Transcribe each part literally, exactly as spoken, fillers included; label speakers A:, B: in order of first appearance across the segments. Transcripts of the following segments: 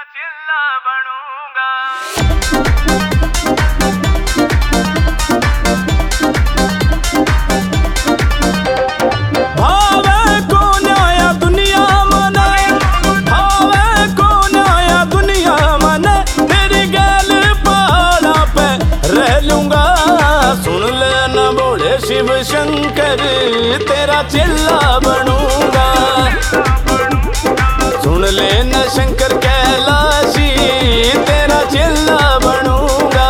A: चिल्ला बनूंगा।
B: भावे कौन आया दुनिया मने, भावे कौन आया दुनिया मने, तेरी गैल पहाड़ा पे रह लूंगा। सुन ले न बोले शिव शंकर, तेरा चिल्ला बनूंगा। सुन ले न शंकर कैलाशी, तेरा चिल्ला बनूंगा।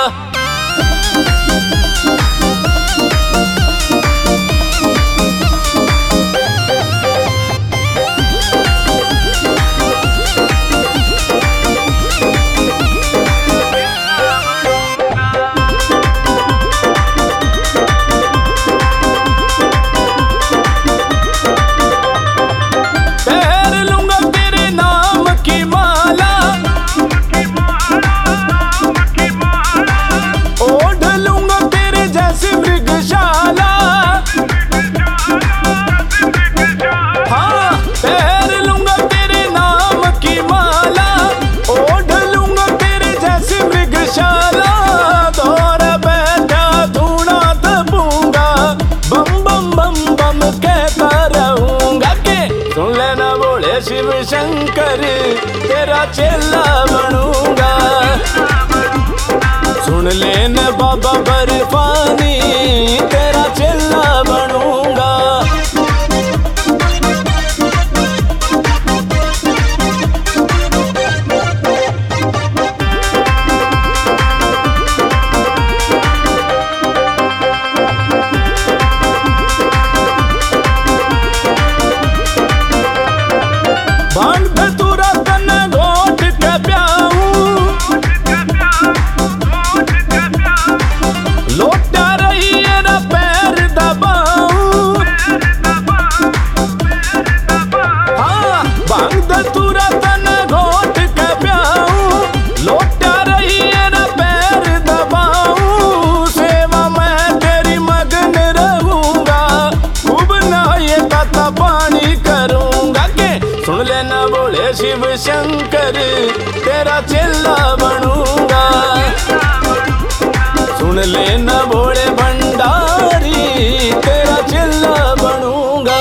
B: शिव शंकर तेरा चेला बनूंगा। सुन ले न बाबा बर्फानी, तेरा चेला बनूंगा। भांग धतूरा तन घोट के प्याऊं, लोटा रही है ना पैर दबाऊं। हाँ, भांग धतूरा तन घोट के प्याऊं, लोटा रही है ना पैर दबाऊं। सेवा मैं तेरी मगन रहूंगा, खूब नहाए ताता पानी करूंगा। के सुन ले न बोले शिव शंकर, तेरा चेला बनूंगा। सुन ले न बोले भंडारी, तेरा चेला बनूंगा।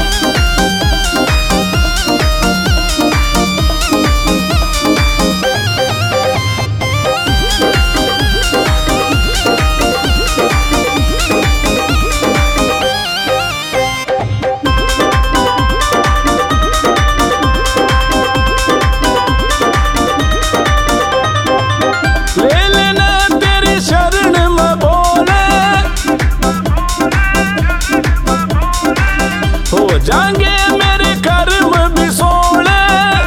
B: जाएंगे मेरे कर्म बिसोले,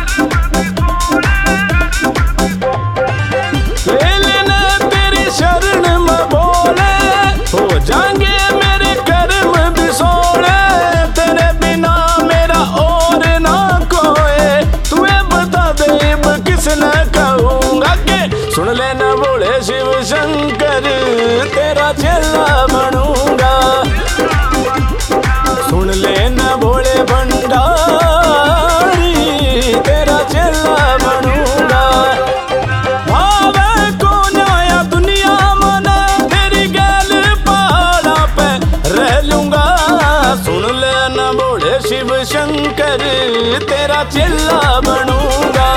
B: ले लेना तेरी शरण में बोले। हो जाएंगे मेरे कर्म बिसोले, तेरे बिना मेरा और ना कोई। तुम्हें बता दे किसने कहूंगा। के सुन लेना बोले शिव शंकर, तेरा चेला बनूंगा। सुन ले न भोले भंडारी, तेरा चेला बनूंगा। भावे कौन आया दुनिया मने, तेरी गैल पहाड़ा पे रह लूंगा। सुन ले न भोले शिव शंकर, तेरा चेला बनूंगा।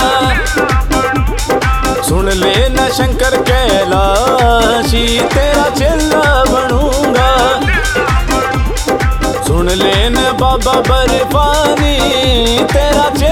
B: सुन ले न शंकर कैलाशी, तेरा चेला बनूंगा। सुन ले न बाबा बर्फानी, तेरा